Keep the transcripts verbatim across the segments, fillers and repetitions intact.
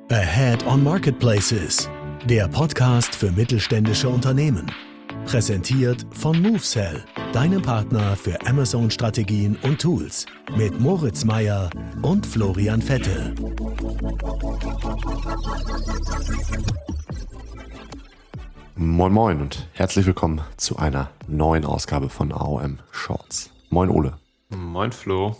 Ahead on Marketplaces, der Podcast für mittelständische Unternehmen. Präsentiert von MoveSell, deinem Partner für Amazon-Strategien und Tools. Mit Moritz Meyer und Florian Vettel. Moin Moin und herzlich willkommen zu einer neuen Ausgabe von A O M Shorts. Moin Ole. Moin Flo.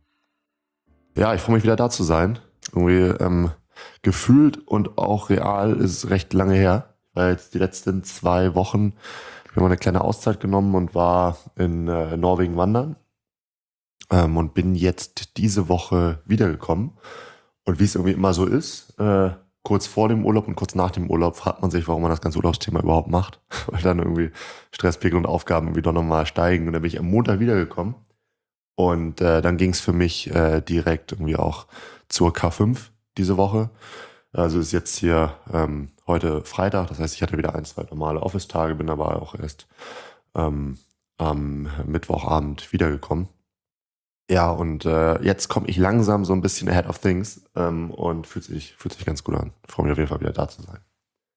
Ja, ich freue mich wieder da zu sein. Irgendwie ähm, gefühlt und auch real ist es recht lange her. Ich war jetzt die letzten zwei Wochen, ich habe mir mal eine kleine Auszeit genommen und war in äh, Norwegen wandern ähm, und bin jetzt diese Woche wiedergekommen. Und wie es irgendwie immer so ist, äh, kurz vor dem Urlaub und kurz nach dem Urlaub fragt man sich, warum man das ganze Urlaubsthema überhaupt macht. Weil dann irgendwie Stresspegel und Aufgaben irgendwie doch nochmal steigen. Und dann bin ich am Montag wiedergekommen. Und äh, dann ging es für mich äh, direkt irgendwie auch zur K fünf diese Woche. Also ist jetzt hier ähm, heute Freitag. Das heißt, ich hatte wieder ein, zwei normale Office-Tage, bin aber auch erst ähm, am Mittwochabend wiedergekommen. Ja, und äh, jetzt komme ich langsam so ein bisschen ahead of things ähm, und fühlt sich, fühlt sich ganz gut an. Ich freue mich auf jeden Fall wieder da zu sein.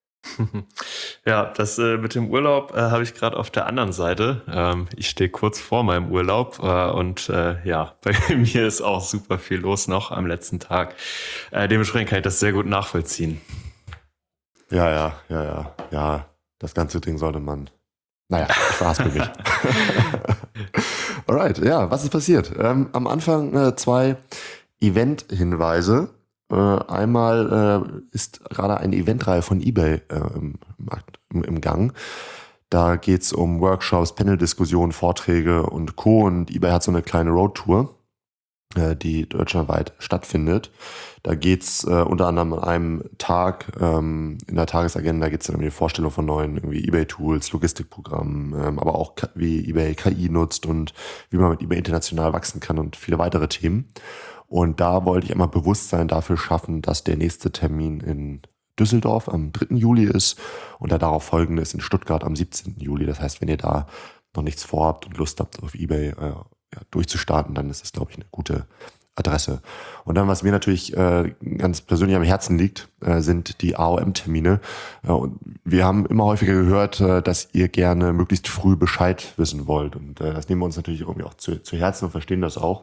Ja, das äh, mit dem Urlaub äh, habe ich gerade auf der anderen Seite. Ähm, ich stehe kurz vor meinem Urlaub äh, und äh, ja, bei mir ist auch super viel los noch am letzten Tag. Äh, dementsprechend kann ich das sehr gut nachvollziehen. Ja, ja, ja, ja, ja. Das ganze Ding sollte man. Naja, ich verhaspel mich. Alright, ja, was ist passiert? Ähm, am Anfang äh, zwei Event-Hinweise. Äh, einmal äh, ist gerade eine Eventreihe von eBay äh, im, im, im Gang. Da geht's um Workshops, Panel-Diskussionen, Vorträge und Co. Und eBay hat so eine kleine Roadtour, äh, die deutschlandweit stattfindet. Da geht's äh, unter anderem an einem Tag, ähm, in der Tagesagenda geht's dann um die Vorstellung von neuen irgendwie eBay-Tools, Logistikprogrammen, ähm, aber auch wie eBay K I nutzt und wie man mit eBay international wachsen kann und viele weitere Themen. Und da wollte ich einmal Bewusstsein dafür schaffen, dass der nächste Termin in Düsseldorf am dritten Juli ist und der darauf folgende ist in Stuttgart am siebzehnten Juli. Das heißt, wenn ihr da noch nichts vorhabt und Lust habt, auf eBay äh, ja, durchzustarten, dann ist das, glaube ich, eine gute Adresse. Und dann, was mir natürlich äh, ganz persönlich am Herzen liegt, äh, sind die A O M-Termine. Äh, und wir haben immer häufiger gehört, äh, dass ihr gerne möglichst früh Bescheid wissen wollt. Und äh, das nehmen wir uns natürlich irgendwie auch zu, zu Herzen und verstehen das auch.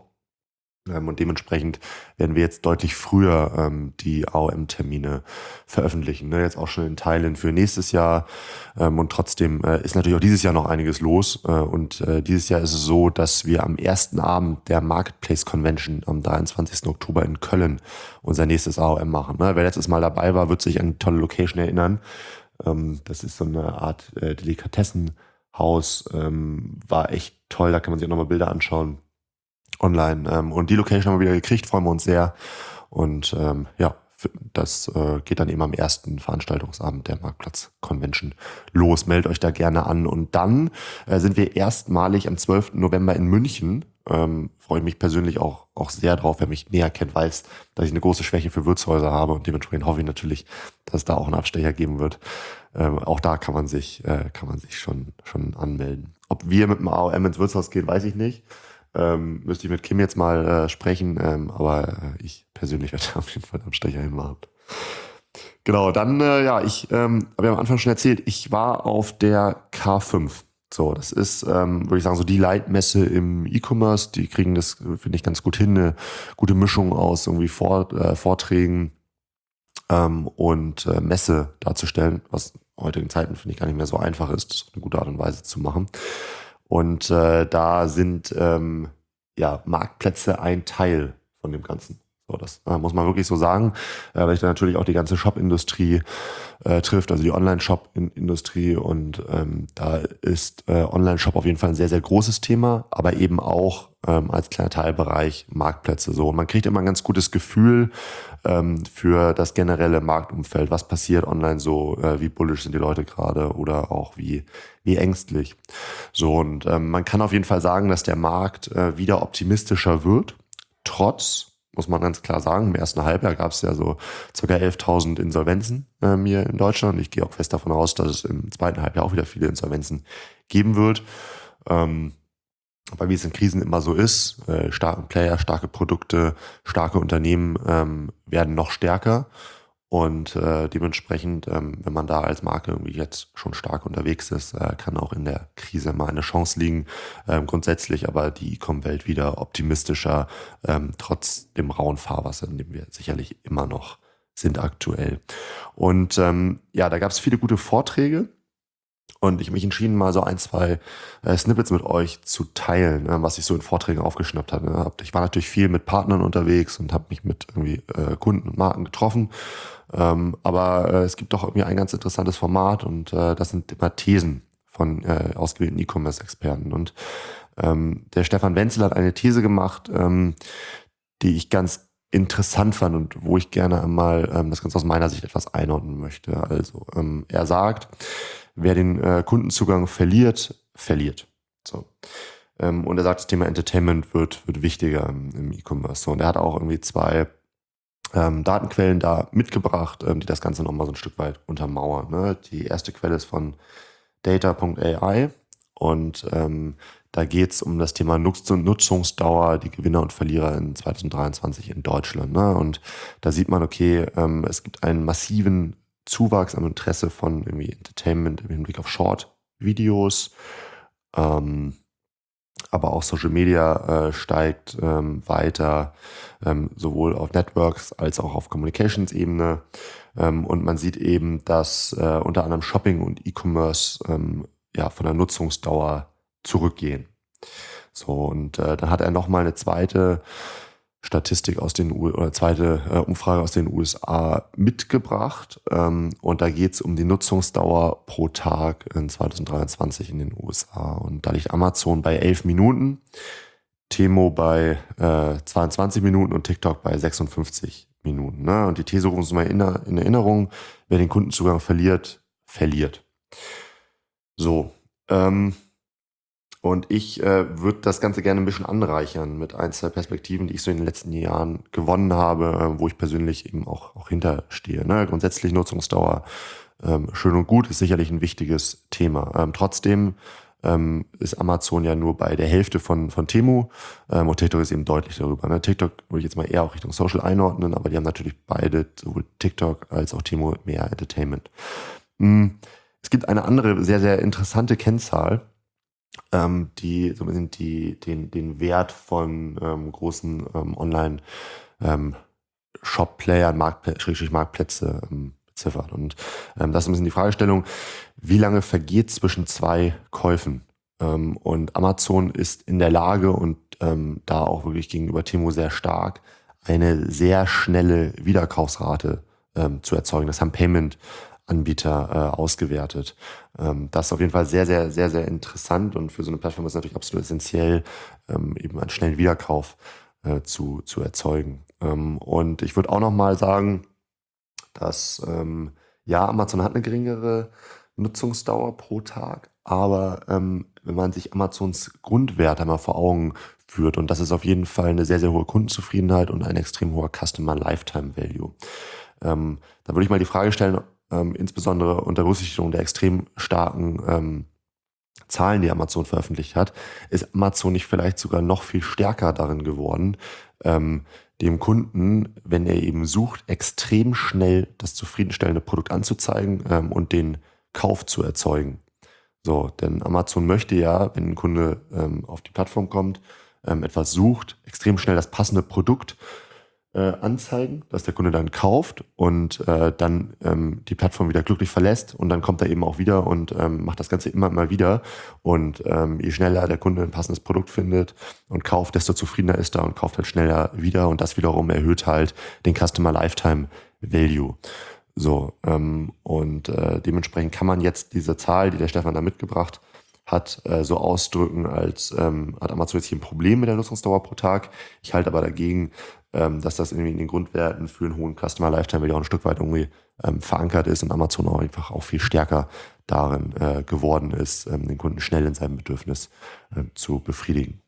Und dementsprechend werden wir jetzt deutlich früher ähm, die A O M-Termine veröffentlichen. Ne? Jetzt auch schon in Teilen für nächstes Jahr. Ähm, und trotzdem äh, ist natürlich auch dieses Jahr noch einiges los. Äh, und äh, dieses Jahr ist es so, dass wir am ersten Abend der Marketplace Convention am dreiundzwanzigsten Oktober in Köln unser nächstes A O M machen. Ne? Wer letztes Mal dabei war, wird sich an die tolle Location erinnern. Ähm, das ist so eine Art äh, Delikatessenhaus. Ähm, war echt toll, da kann man sich auch nochmal Bilder anschauen. Online. Ähm, und die Location haben wir wieder gekriegt, freuen wir uns sehr. Und ähm, ja, das äh, geht dann eben am ersten Veranstaltungsabend der Marktplatz Convention los. Meldet euch da gerne an. Und dann äh, sind wir erstmalig am zwölften November in München. Ähm, freue ich mich persönlich auch, auch sehr drauf. Wer mich näher kennt, weiß, dass ich eine große Schwäche für Wirtshäuser habe. Und dementsprechend hoffe ich natürlich, dass es da auch einen Abstecher geben wird. Ähm, auch da kann man sich, äh, kann man sich schon, schon anmelden. Ob wir mit dem A O M ins Wirtshaus gehen, weiß ich nicht. Ähm, müsste ich mit Kim jetzt mal äh, sprechen, ähm, aber äh, ich persönlich werde auf jeden Fall am Stecher hinmachen. Genau, dann, äh, ja, ich ähm, habe ja am Anfang schon erzählt, ich war auf der K fünf. So, das ist, ähm, würde ich sagen, so die Leitmesse im E-Commerce. Die kriegen das, finde ich, ganz gut hin, eine gute Mischung aus irgendwie Vor, äh, Vorträgen ähm, und äh, Messe darzustellen, was in heutigen Zeiten, finde ich, gar nicht mehr so einfach ist, das auf eine gute Art und Weise zu machen. Und äh, da sind ähm, ja Marktplätze ein Teil von dem Ganzen. So, das äh, muss man wirklich so sagen, äh, weil ich da natürlich auch die ganze Shop-Industrie äh, trifft, also die Online-Shop-Industrie. Und ähm, da ist äh, Online-Shop auf jeden Fall ein sehr, sehr großes Thema, aber eben auch ähm, als kleiner Teilbereich Marktplätze. So, und man kriegt immer ein ganz gutes Gefühl ähm, für das generelle Marktumfeld. Was passiert online so? Äh, wie bullish sind die Leute gerade oder auch wie wie ängstlich? So, und ähm, man kann auf jeden Fall sagen, dass der Markt äh, wieder optimistischer wird, trotz, muss man ganz klar sagen, im ersten Halbjahr gab es ja so ca. elftausend Insolvenzen ähm, hier in Deutschland. Ich gehe auch fest davon aus, dass es im zweiten Halbjahr auch wieder viele Insolvenzen geben wird. Ähm, aber wie es in Krisen immer so ist, äh, starke Player, starke Produkte, starke Unternehmen ähm, werden noch stärker. Und äh, dementsprechend, ähm, wenn man da als Marke irgendwie jetzt schon stark unterwegs ist, äh, kann auch in der Krise mal eine Chance liegen. Ähm, grundsätzlich aber die E-Com-Welt wieder optimistischer, ähm, trotz dem rauen Fahrwasser, in dem wir sicherlich immer noch sind aktuell. Und ähm, ja, da gab es viele gute Vorträge. Und ich habe mich entschieden, mal so ein, zwei äh, Snippets mit euch zu teilen, äh, was ich so in Vorträgen aufgeschnappt habe. Ne? Ich war natürlich viel mit Partnern unterwegs und habe mich mit irgendwie äh, Kunden und Marken getroffen. Ähm, aber äh, es gibt doch irgendwie ein ganz interessantes Format und äh, das sind immer Thesen von äh, ausgewählten E-Commerce-Experten. Und ähm, der Stefan Wenzel hat eine These gemacht, ähm, die ich ganz interessant fand und wo ich gerne einmal ähm, das Ganze aus meiner Sicht etwas einordnen möchte. Also ähm, er sagt, wer den äh, Kundenzugang verliert, verliert. So. Ähm, und er sagt, das Thema Entertainment wird, wird wichtiger im, im E-Commerce. So, und er hat auch irgendwie zwei ähm, Datenquellen da mitgebracht, ähm, die das Ganze nochmal so ein Stück weit untermauern. Ne? Die erste Quelle ist von data Punkt A I und ähm, da geht es um das Thema Nutz- und Nutzungsdauer, die Gewinner und Verlierer in zwanzig dreiundzwanzig in Deutschland. Ne? Und da sieht man, okay, ähm, es gibt einen massiven Zuwachs am Interesse von irgendwie Entertainment im Hinblick auf Short-Videos, ähm, aber auch Social Media äh, steigt ähm, weiter, ähm, sowohl auf Networks als auch auf Communications-Ebene. Ähm, und man sieht eben, dass äh, unter anderem Shopping und E-Commerce ähm, ja, von der Nutzungsdauer zurückgehen. So, und äh, dann hat er nochmal eine zweite Statistik aus den U oder zweite äh, Umfrage aus den U S A mitgebracht. Ähm, und da geht es um die Nutzungsdauer pro Tag in zwanzig dreiundzwanzig in den U S A. Und da liegt Amazon bei elf Minuten, Temo bei äh, zweiundzwanzig Minuten und TikTok bei sechsundfünfzig Minuten. Ne? Und die These rufen uns mal in, in Erinnerung, wer den Kundenzugang verliert, verliert. So, ähm, Und ich äh, würde das Ganze gerne ein bisschen anreichern mit ein, zwei Perspektiven, die ich so in den letzten Jahren gewonnen habe, äh, wo ich persönlich eben auch, auch hinterstehe. Ne? Grundsätzlich Nutzungsdauer, ähm, schön und gut, ist sicherlich ein wichtiges Thema. Ähm, trotzdem ähm, ist Amazon ja nur bei der Hälfte von, von Temu ähm, und TikTok ist eben deutlich darüber. Ne? TikTok würde ich jetzt mal eher auch Richtung Social einordnen, aber die haben natürlich beide, sowohl TikTok als auch Temu, mehr Entertainment. Mhm. Es gibt eine andere sehr, sehr interessante Kennzahl, Ähm, die so ein bisschen die, den, den Wert von ähm, großen ähm, Online-Shop-Playern, Marktplä Schrägstrich Marktplätze ähm, beziffert. Und ähm, das ist ein bisschen die Fragestellung, wie lange vergeht zwischen zwei Käufen? Ähm, und Amazon ist in der Lage und ähm, da auch wirklich gegenüber Temu sehr stark, eine sehr schnelle Wiederkaufsrate ähm, zu erzeugen. Das haben Payment Anbieter äh, ausgewertet. Ähm, das ist auf jeden Fall sehr, sehr, sehr, sehr interessant und für so eine Plattform ist es natürlich absolut essentiell, ähm, eben einen schnellen Wiederkauf äh, zu, zu erzeugen. Ähm, und ich würde auch nochmal sagen, dass ähm, ja, Amazon hat eine geringere Nutzungsdauer pro Tag, aber ähm, wenn man sich Amazons Grundwert einmal vor Augen führt, und das ist auf jeden Fall eine sehr, sehr hohe Kundenzufriedenheit und ein extrem hoher Customer Lifetime Value. Ähm, da würde ich mal die Frage stellen, Ähm, insbesondere unter Berücksichtigung der extrem starken ähm, Zahlen, die Amazon veröffentlicht hat, ist Amazon nicht vielleicht sogar noch viel stärker darin geworden, ähm, dem Kunden, wenn er eben sucht, extrem schnell das zufriedenstellende Produkt anzuzeigen ähm, und den Kauf zu erzeugen. So, denn Amazon möchte ja, wenn ein Kunde ähm, auf die Plattform kommt, ähm, etwas sucht, extrem schnell das passende Produkt Äh, anzeigen, dass der Kunde dann kauft und äh, dann ähm, die Plattform wieder glücklich verlässt und dann kommt er eben auch wieder und ähm, macht das Ganze immer mal wieder und ähm, je schneller der Kunde ein passendes Produkt findet und kauft, desto zufriedener ist er und kauft halt schneller wieder und das wiederum erhöht halt den Customer Lifetime Value. So, ähm, und äh, dementsprechend kann man jetzt diese Zahl, die der Stefan da mitgebracht hat, äh, so ausdrücken, als ähm, hat Amazon jetzt hier ein Problem mit der Nutzungsdauer pro Tag. Ich halte aber dagegen, ähm, dass das irgendwie in den Grundwerten für einen hohen Customer Lifetime Value auch ein Stück weit irgendwie ähm, verankert ist und Amazon auch einfach auch viel stärker darin äh, geworden ist, ähm, den Kunden schnell in seinem Bedürfnis äh, zu befriedigen.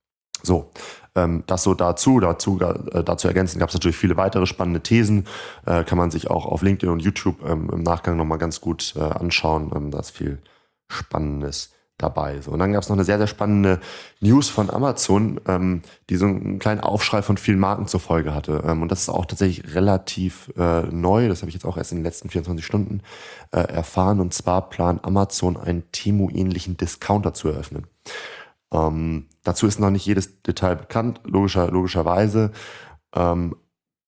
So, ähm, das so dazu, dazu, äh, dazu ergänzen gab es natürlich viele weitere spannende Thesen, äh, kann man sich auch auf LinkedIn und YouTube ähm, im Nachgang nochmal ganz gut äh, anschauen, ähm, da ist viel Spannendes dabei. So, und dann gab es noch eine sehr, sehr spannende News von Amazon, ähm, die so einen kleinen Aufschrei von vielen Marken zur Folge hatte. Ähm, und das ist auch tatsächlich relativ äh, neu. Das habe ich jetzt auch erst in den letzten vierundzwanzig Stunden äh, erfahren. Und zwar plant Amazon einen Temu-ähnlichen Discounter zu eröffnen. Ähm, dazu ist noch nicht jedes Detail bekannt, logischer, logischerweise. Ähm,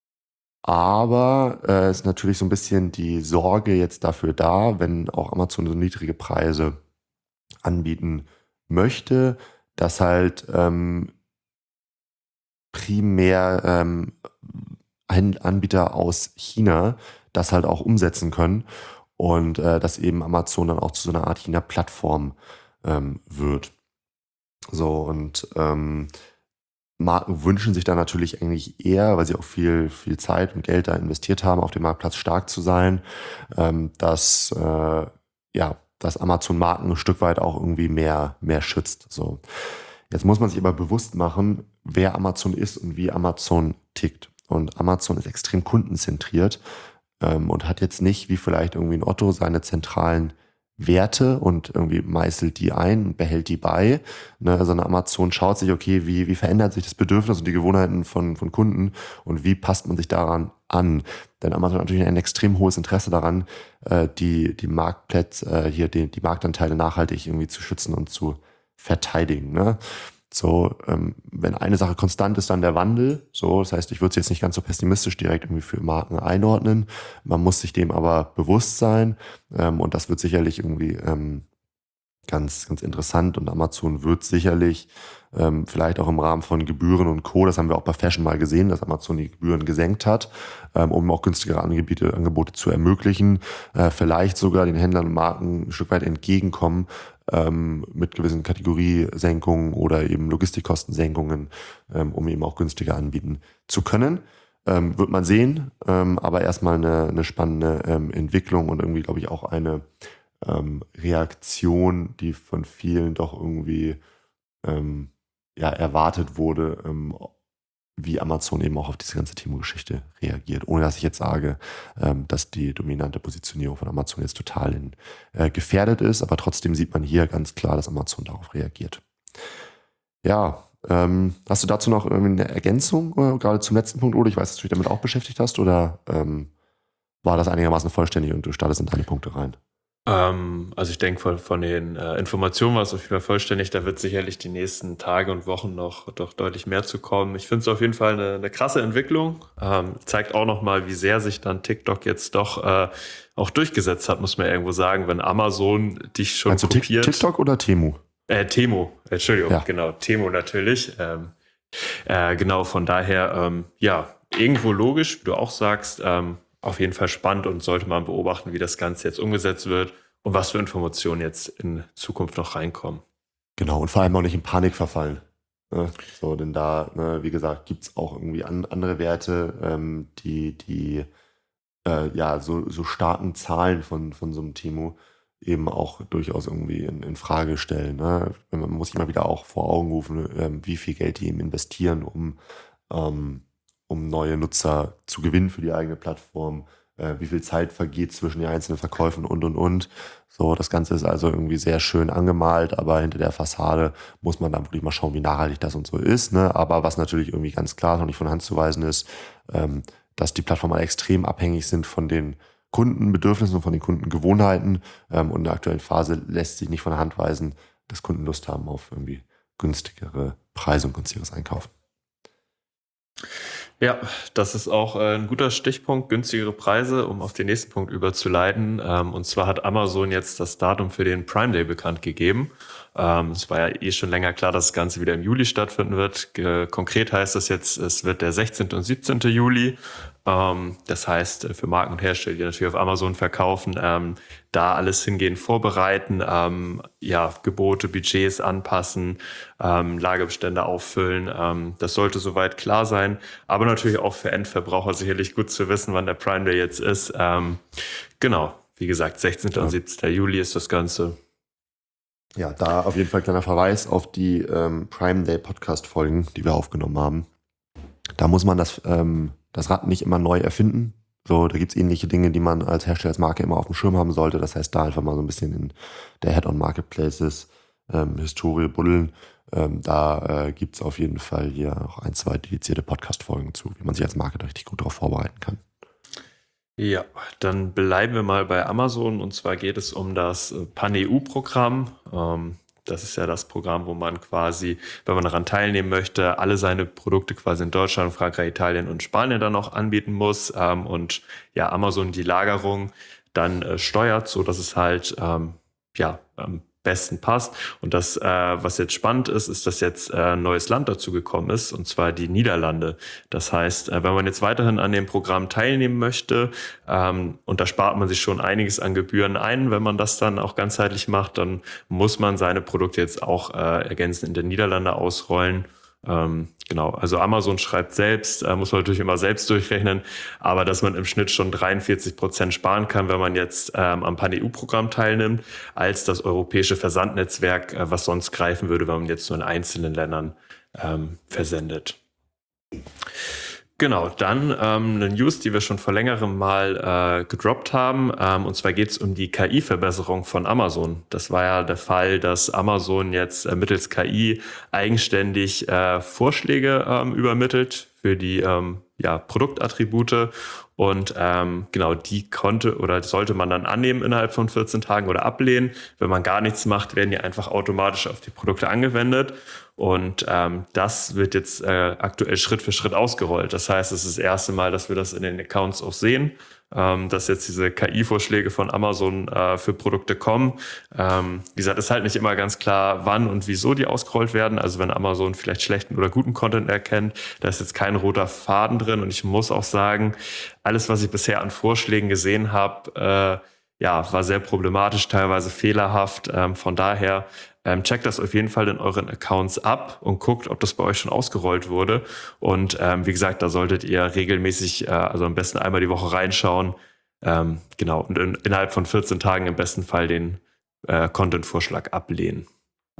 aber äh, ist natürlich so ein bisschen die Sorge jetzt dafür da, wenn auch Amazon so niedrige Preise anbieten möchte, dass halt ähm, primär ähm, ein Anbieter aus China das halt auch umsetzen können und äh, dass eben Amazon dann auch zu so einer Art China-Plattform ähm, wird. So, und ähm, Marken wünschen sich da natürlich eigentlich eher, weil sie auch viel, viel Zeit und Geld da investiert haben, auf dem Marktplatz stark zu sein, ähm, dass, äh, ja, dass Amazon Marken ein Stück weit auch irgendwie mehr, mehr schützt. So. Jetzt muss man sich aber bewusst machen, wer Amazon ist und wie Amazon tickt. Und Amazon ist extrem kundenzentriert ähm, und hat jetzt nicht, wie vielleicht irgendwie ein Otto, seine zentralen Werte und irgendwie meißelt die ein und behält die bei, ne, sondern Amazon schaut sich, okay, wie, wie verändert sich das Bedürfnis und die Gewohnheiten von, von Kunden und wie passt man sich daran an? Denn Amazon hat natürlich ein extrem hohes Interesse daran, äh, die, die Marktplätze, äh, hier die, die Marktanteile nachhaltig irgendwie zu schützen und zu verteidigen, ne? So, ähm, wenn eine Sache konstant ist, dann der Wandel. So, das heißt, ich würde es jetzt nicht ganz so pessimistisch direkt irgendwie für Marken einordnen. Man muss sich dem aber bewusst sein. Ähm, und das wird sicherlich irgendwie ähm, ganz, ganz interessant. Und Amazon wird sicherlich ähm, vielleicht auch im Rahmen von Gebühren und Co., das haben wir auch bei Fashion mal gesehen, dass Amazon die Gebühren gesenkt hat, ähm, um auch günstigere Angebote, Angebote zu ermöglichen. Äh, vielleicht sogar den Händlern und Marken ein Stück weit entgegenkommen, ähm, mit gewissen Kategoriesenkungen oder eben Logistikkostensenkungen, ähm, um eben auch günstiger anbieten zu können. Ähm, wird man sehen, ähm, aber erstmal eine, eine spannende ähm, Entwicklung und irgendwie, glaube ich, auch eine ähm, Reaktion, die von vielen doch irgendwie ähm, ja, erwartet wurde, ähm, wie Amazon eben auch auf diese ganze Temu-Geschichte reagiert. Ohne dass ich jetzt sage, ähm, dass die dominante Positionierung von Amazon jetzt total in, äh, gefährdet ist, aber trotzdem sieht man hier ganz klar, dass Amazon darauf reagiert. Ja, ähm, hast du dazu noch irgendwie eine Ergänzung, äh, gerade zum letzten Punkt, oder? Ich weiß, dass du dich damit auch beschäftigt hast, oder ähm, war das einigermaßen vollständig und du startest in deine Punkte rein? Ähm, also ich denke, von, von den äh, Informationen war es auf jeden Fall vollständig. Da wird sicherlich die nächsten Tage und Wochen noch doch deutlich mehr zu kommen. Ich finde es auf jeden Fall eine, eine krasse Entwicklung. Ähm, zeigt auch nochmal, wie sehr sich dann TikTok jetzt doch äh, auch durchgesetzt hat, muss man irgendwo sagen, wenn Amazon dich schon Meinst kopiert. Du TikTok oder Temu? Äh, Temu, Entschuldigung, Ja. genau, Temu natürlich. Ähm, äh, genau, von daher, ähm, ja, irgendwo logisch, wie du auch sagst, ähm, auf jeden Fall spannend und sollte man beobachten, wie das Ganze jetzt umgesetzt wird und was für Informationen jetzt in Zukunft noch reinkommen. Genau, und vor allem auch nicht in Panik verfallen. Ne? So, denn da, ne, wie gesagt, gibt es auch irgendwie an, andere Werte, ähm, die, die äh, ja, so, so starken Zahlen von, von so einem Temu eben auch durchaus irgendwie in, in Frage stellen. Ne? Man muss immer wieder auch vor Augen rufen, ähm, wie viel Geld die eben investieren, um ähm, um neue Nutzer zu gewinnen für die eigene Plattform, äh, wie viel Zeit vergeht zwischen den einzelnen Verkäufen und, und, und. So, das Ganze ist also irgendwie sehr schön angemalt, aber hinter der Fassade muss man dann wirklich mal schauen, wie nachhaltig das und so ist. Ne? Aber was natürlich irgendwie ganz klar noch nicht von der Hand zu weisen ist, ähm, dass die Plattformen extrem abhängig sind von den Kundenbedürfnissen und von den Kundengewohnheiten. Ähm, und in der aktuellen Phase lässt sich nicht von der Hand weisen, dass Kunden Lust haben auf irgendwie günstigere Preise und günstigeres Einkaufen. Ja, das ist auch ein guter Stichpunkt, günstigere Preise, um auf den nächsten Punkt überzuleiten. Und zwar hat Amazon jetzt das Datum für den Prime Day bekannt gegeben. Es war ja eh schon länger klar, dass das Ganze wieder im Juli stattfinden wird. Konkret heißt das jetzt, es wird der sechzehnte und siebzehnte Juli. Das heißt, für Marken und Hersteller, die natürlich auf Amazon verkaufen, da alles hingehen, vorbereiten, ja, Gebote, Budgets anpassen, Lagerbestände auffüllen. Das sollte soweit klar sein. Aber natürlich auch für Endverbraucher sicherlich gut zu wissen, wann der Prime Day jetzt ist. Genau, wie gesagt, sechzehnte und siebzehnte Juli ist das Ganze. Ja, da auf jeden Fall kleiner Verweis auf die ähm, Prime Day Podcast-Folgen, die wir aufgenommen haben. Da muss man das, ähm, das Rad nicht immer neu erfinden. So, da gibt es ähnliche Dinge, die man als Hersteller, als Marke immer auf dem Schirm haben sollte. Das heißt, da einfach mal so ein bisschen in der Head-on Marketplaces ähm, Historie buddeln, ähm, da äh, gibt es auf jeden Fall hier noch ein, zwei dedizierte Podcast-Folgen zu, wie man sich als Marke richtig gut darauf vorbereiten kann. Ja, dann bleiben wir mal bei Amazon, und zwar geht es um das Pan-E U-Programm. Ähm, das ist ja das Programm, wo man quasi, wenn man daran teilnehmen möchte, alle seine Produkte quasi in Deutschland, Frankreich, Italien und Spanien dann noch anbieten muss ähm, und ja, Amazon die Lagerung dann äh, steuert, so dass es halt ähm, ja am besten passt. Und das, äh, was jetzt spannend ist, ist, dass jetzt äh, ein neues Land dazu gekommen ist, und zwar die Niederlande. Das heißt, äh, wenn man jetzt weiterhin an dem Programm teilnehmen möchte, ähm, und da spart man sich schon einiges an Gebühren ein, wenn man das dann auch ganzheitlich macht, dann muss man seine Produkte jetzt auch äh, ergänzend in den Niederlande ausrollen. Ähm, genau, also Amazon schreibt selbst, äh, muss man natürlich immer selbst durchrechnen, aber dass man im Schnitt schon dreiundvierzig Prozent sparen kann, wenn man jetzt ähm, am Pan-E U-Programm teilnimmt, als das europäische Versandnetzwerk, äh, was sonst greifen würde, wenn man jetzt nur in einzelnen Ländern ähm, versendet. Genau, dann ähm, eine News, die wir schon vor längerem mal äh, gedroppt haben. Ähm, und zwar geht es um die K I-Verbesserung von Amazon. Das war ja der Fall, dass Amazon jetzt äh, mittels K I eigenständig äh, Vorschläge ähm, übermittelt für die ähm, ja, Produktattribute. Und ähm, genau, die konnte oder sollte man dann annehmen innerhalb von vierzehn Tagen oder ablehnen. Wenn man gar nichts macht, werden die einfach automatisch auf die Produkte angewendet. Und ähm, das wird jetzt äh, aktuell Schritt für Schritt ausgerollt. Das heißt, es ist das erste Mal, dass wir das in den Accounts auch sehen, ähm, dass jetzt diese K I-Vorschläge von Amazon äh, für Produkte kommen. Ähm, wie gesagt, ist halt nicht immer ganz klar, wann und wieso die ausgerollt werden. Also wenn Amazon vielleicht schlechten oder guten Content erkennt, da ist jetzt kein roter Faden drin. Und ich muss auch sagen, alles, was ich bisher an Vorschlägen gesehen habe, äh, ja, war sehr problematisch, teilweise fehlerhaft. Ähm, von daher ähm, checkt das auf jeden Fall in euren Accounts ab und guckt, ob das bei euch schon ausgerollt wurde. Und ähm, wie gesagt, da solltet ihr regelmäßig, äh, also am besten einmal die Woche reinschauen. Ähm, genau, und in, innerhalb von vierzehn Tagen im besten Fall den äh, Content-Vorschlag ablehnen.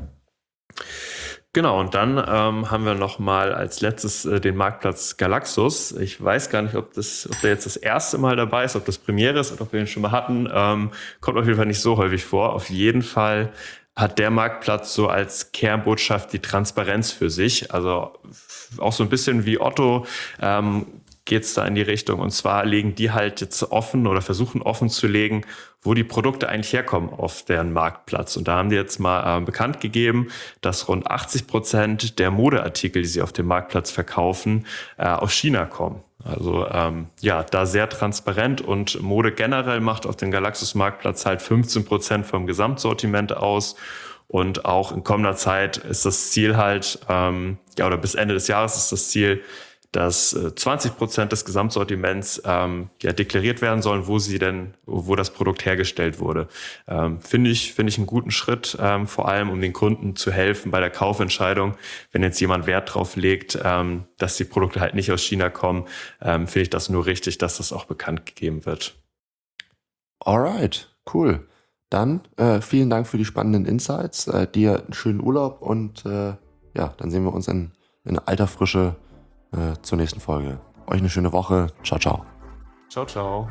Genau, und dann ähm, haben wir noch mal als letztes äh, den Marktplatz Galaxus. Ich weiß gar nicht, ob das, ob der jetzt das erste Mal dabei ist, ob das Premiere ist oder ob wir ihn schon mal hatten. Ähm, kommt auf jeden Fall nicht so häufig vor. Auf jeden Fall hat der Marktplatz so als Kernbotschaft die Transparenz für sich. Also auch so ein bisschen wie Otto ähm, geht es da in die Richtung. Und zwar legen die halt jetzt offen oder versuchen offen zu legen, wo die Produkte eigentlich herkommen auf deren Marktplatz. Und da haben die jetzt mal äh, bekannt gegeben, dass rund achtzig Prozent der Modeartikel, die sie auf dem Marktplatz verkaufen, äh, aus China kommen. Also ähm, ja, da sehr transparent, und Mode generell macht auf dem Galaxus-Marktplatz halt fünfzehn Prozent vom Gesamtsortiment aus. Und auch in kommender Zeit ist das Ziel halt, ähm, ja, oder bis Ende des Jahres ist das Ziel, dass äh, zwanzig Prozent des Gesamtsortiments ähm, ja, deklariert werden sollen, wo sie denn, wo das Produkt hergestellt wurde. Ähm, finde ich, finde ich einen guten Schritt, ähm, vor allem um den Kunden zu helfen bei der Kaufentscheidung. Wenn jetzt jemand Wert drauf legt, ähm, dass die Produkte halt nicht aus China kommen, ähm, finde ich das nur richtig, dass das auch bekannt gegeben wird. Alright, cool. Dann äh, vielen Dank für die spannenden Insights. Äh, dir einen schönen Urlaub, und äh, ja, dann sehen wir uns in, in alter Frische äh, zur nächsten Folge. Euch eine schöne Woche. Ciao, ciao. Ciao, ciao.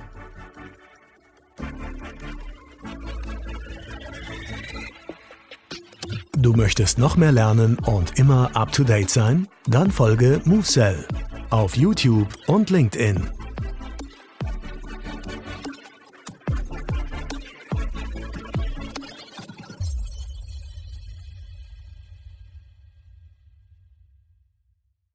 Du möchtest noch mehr lernen und immer up to date sein? Dann folge MoveSell auf YouTube und LinkedIn.